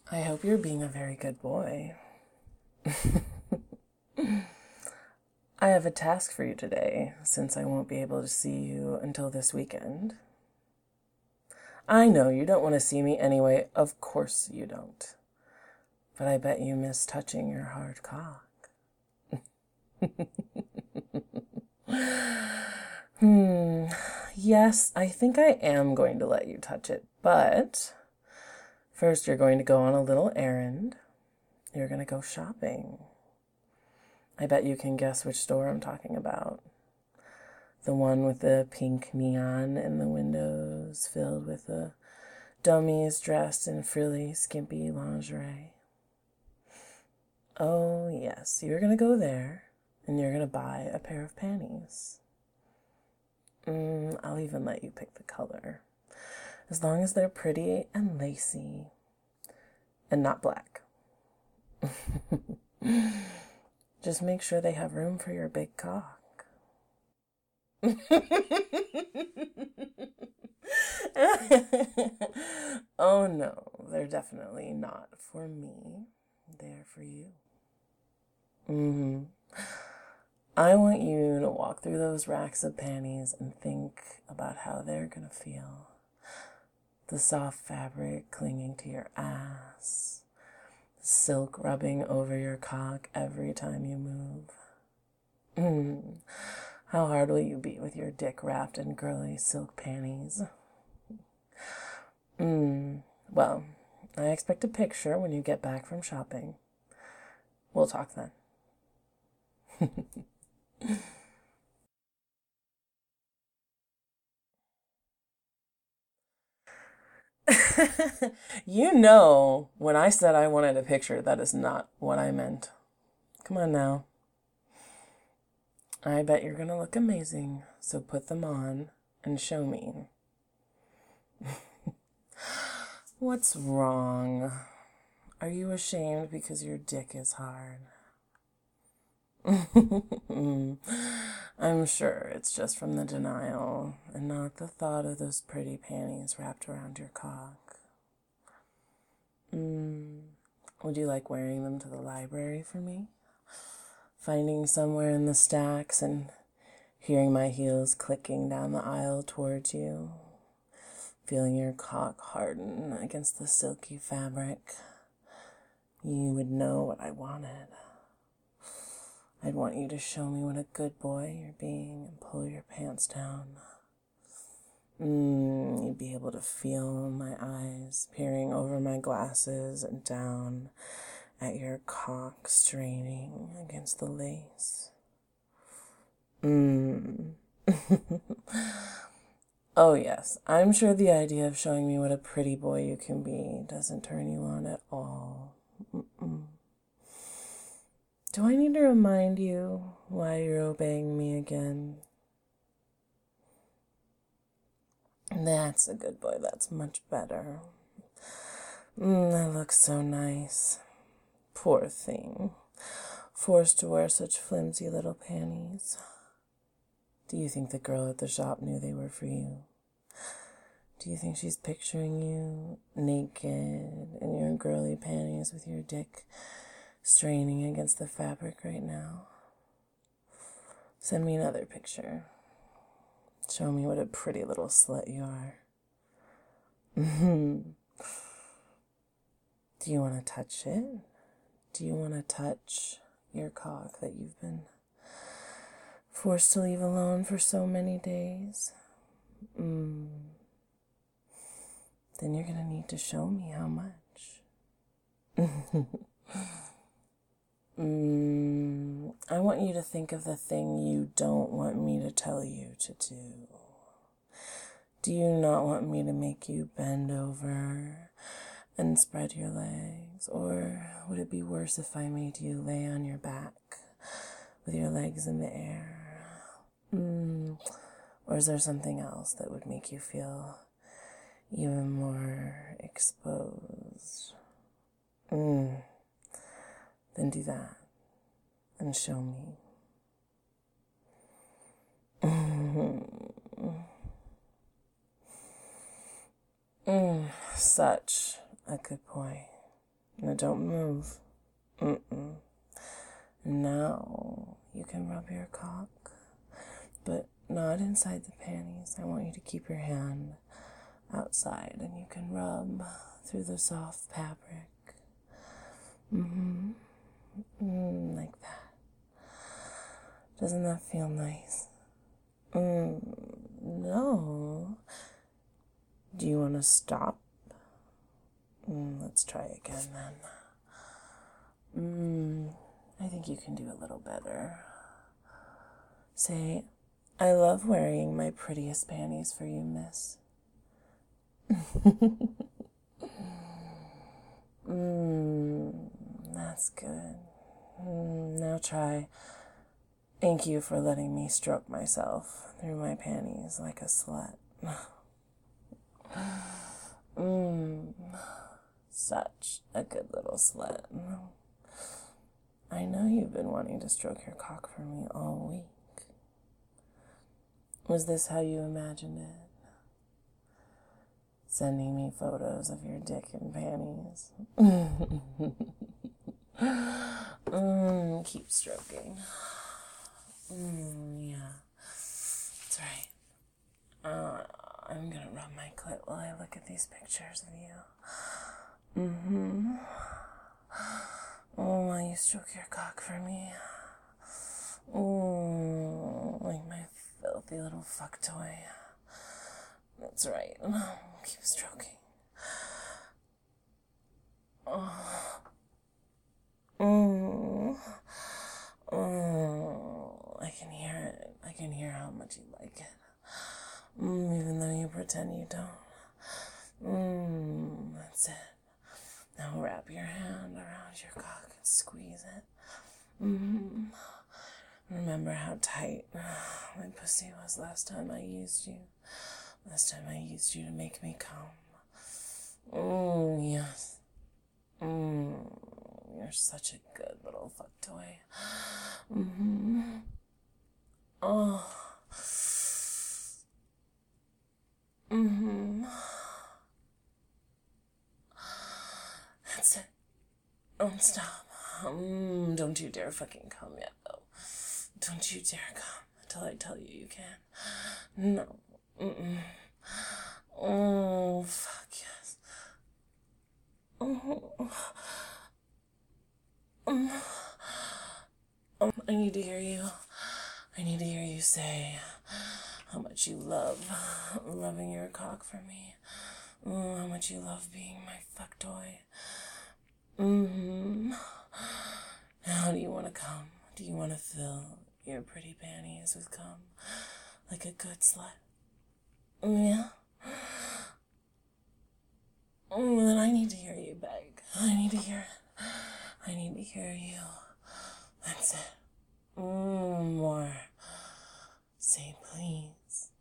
I hope you're being a very good boy. I have a task for you today, since I won't be able to see you until this weekend. I know you don't want to see me anyway, of course you don't. But I bet you miss touching your hard cock. Yes, I think I am going to let you touch it, but first you're going to go on a little errand. You're going to go shopping. I bet you can guess which store I'm talking about. The one with the pink neon in the windows, filled with the dummies dressed in frilly, skimpy lingerie. Oh, yes, you're going to go there, and you're going to buy a pair of panties. I'll even let you pick the color, as long as they're pretty and lacy, and not black. Just make sure they have room for your big cock. Oh no, they're definitely not for me. They're for you. I want you to walk through those racks of panties and think about how they're gonna feel. The soft fabric clinging to your ass, silk rubbing over your cock every time you move. How hard will you be with your dick wrapped in girly silk panties? Well, I expect a picture when you get back from shopping. We'll talk then. You know, when I said I wanted a picture, that is not what I meant. Come on now. I bet you're gonna look amazing, so put them on and show me. What's wrong? Are you ashamed because your dick is hard? I'm sure it's just from the denial and not the thought of those pretty panties wrapped around your cock. Would you like wearing them to the library for me? Finding somewhere in the stacks and hearing my heels clicking down the aisle towards you, feeling your cock harden against the silky fabric. You would know what I wanted. I'd want you to show me what a good boy you're being and pull your pants down. You'd be able to feel my eyes peering over my glasses and down at your cock straining against the lace. Oh yes, I'm sure the idea of showing me what a pretty boy you can be doesn't turn you on at all. Do I need to remind you why you're obeying me again? That's a good boy. That's much better. That looks so nice. Poor thing. Forced to wear such flimsy little panties. Do you think the girl at the shop knew they were for you? Do you think she's picturing you naked in your girly panties with your dick straining against the fabric right now? Send me another picture. Show me what a pretty little slut you are. Do you want to touch it? Do you want to touch your cock that you've been forced to leave alone for so many days? Then you're going to need to show me how much. I want you to think of the thing you don't want me to tell you to do. Do you not want me to make you bend over and spread your legs? Or would it be worse if I made you lay on your back with your legs in the air? Or is there something else that would make you feel even more exposed? Then do that and show me. Such a good boy. Now don't move. Mm-mm. Now you can rub your cock, but not inside the panties. I want you to keep your hand outside and you can rub through the soft fabric. Like that. Doesn't that feel nice? No. Do you want to stop? Let's try again then. I think you can do a little better. Say, I love wearing my prettiest panties for you, miss. That's good. Now try. Thank you for letting me stroke myself through my panties like a slut. Such a good little slut. I know you've been wanting to stroke your cock for me all week. Was this how you imagined it? Sending me photos of your dick and panties. Keep stroking. Yeah, that's right. I'm gonna rub my clit while I look at these pictures of you. Oh, while you stroke your cock for me. Oh, like my filthy little fuck toy. That's right. Keep stroking. I can hear it. I can hear how much you like it. Even though you pretend you don't. That's it. Now wrap your hand around your cock and squeeze it. Remember how tight my pussy was last time I used you. Last time I used you to make me come. Yes. You're such a good little fuck toy. That's it. Don't stop. Don't you dare fucking come yet, though. Don't you dare come until I tell you you can. No. Oh, fuck yes. I need to hear you. I need to hear you say how much you love rubbing your cock for me. How much you love being my fuck toy. Now, do you want to come? Do you want to fill your pretty panties with cum like a good slut? Yeah? Then I need to hear you beg. I need to hear it. I need to hear you. That's it. More. Say please.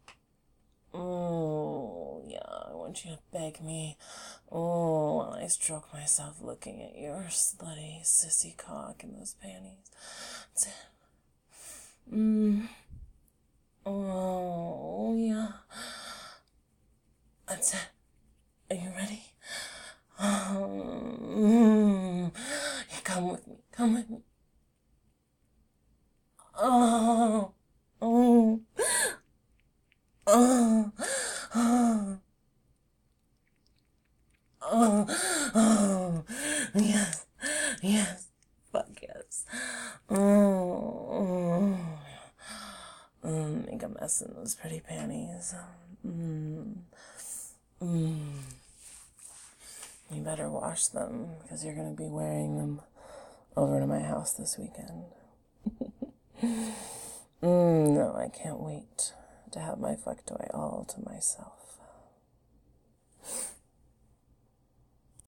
Oh, yeah, I want you to beg me. Oh, while I stroke myself looking at your slutty sissy cock in those panties. That's it. Oh, yeah. That's it. Are you ready? Yeah, come with me. Come with me. Oh. Oh. Oh. Oh. Oh. Yes. Yes. Fuck yes. Oh. Make a mess in those pretty panties. You better wash them, because you're going to be wearing them over to my house this weekend. No, I can't wait to have my fuck toy all to myself.